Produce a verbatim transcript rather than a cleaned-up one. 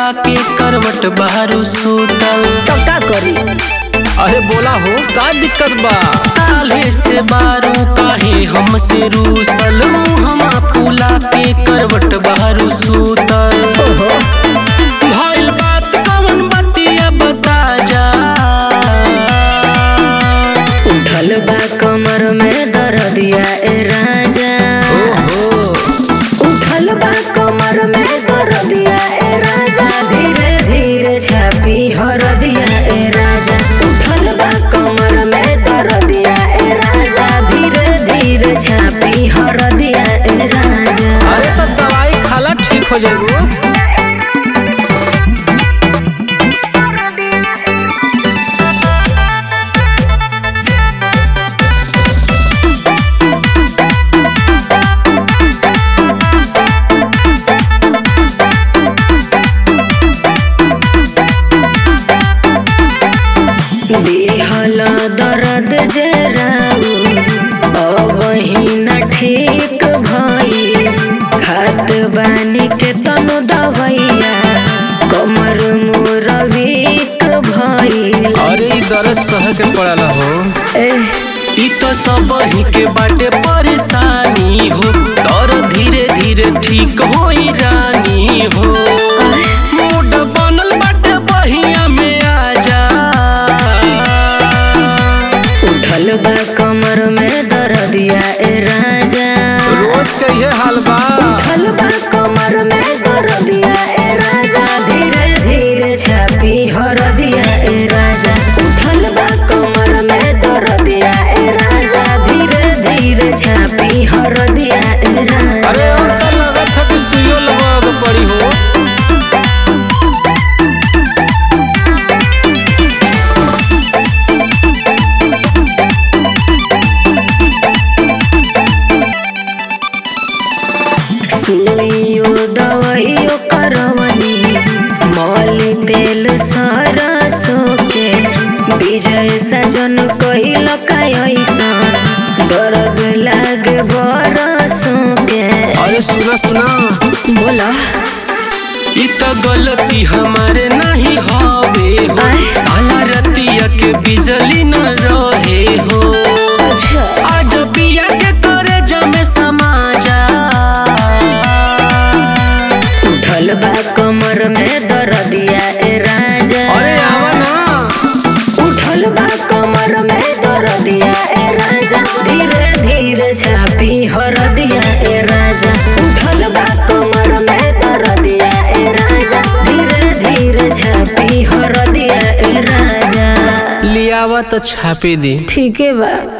फुला के करवट बारू सुतल। तो का करी? अरे बोला हो का दिक्कत बा? काले से बारू काहे हमसे रूसल, मुहमा फुला के करवट बारू सुतल। भइल बात कवन बतिया बता जा। उठल बा कमर में दर्दिया ए राजा, उठल बा कमर में दर्दिया ए राजा, धीरे धीरे छापी हरदिया ए राजा। उठल बा कमर में दर्दिया ए राजा, धीरे धीरे छापी हरदिया ए राजा। अरे तो दवाई खाला ठीक हो जाएगो। दिहल दर्द जराऊ अब ही न ठीक भई, खात बानी के तनु दवैया कमर मोर वीक भई। अरे ई दर्द सह के पड़ला हो, एह ई तो सब ही के बाटे परेशानी हो। तर धीरे धीरे ठीक होई रानी हो। मूड बनल बाटे बहिया में आजा। उठल बा कमर में दर्दिया ए राजा, रोज के ये हाल बा। उठल बा कमर में दर्दिया ए राजा, धीरे धीरे छापी हरदिया ए राजा। उठल बा कमर में दर्दिया ए राजा, धीरे धीरे छापी हरदिया ए राजा। अरे और तो लगत है कि सुइयो लगवावे पड़ी हो। सुइयो दवाइयो करवनी, मौल तेल सरसों के, विजय सजन कइल का ऐसा, दर्द लागे बरसों के। अरे सुना सुना, बोला ई तो गलती हमारे नहीं हवे हो। आय। साला रतिया के बिजली न रहे हो। अच्छा आज पिया के करे जमे समाजा। उठल बा कमर में दर्दिया ए राजा, अरे आवा ना। उठल बा कमर में दर्दिया ए राजा, धीरे धीरे छापी हरदिया ए राजा। उठल बा कमर में दर्दिया ए राजा, धीरे धीरे छापी हरदिया ए राजा। लियावा तो छापी दी। ठीक है बा।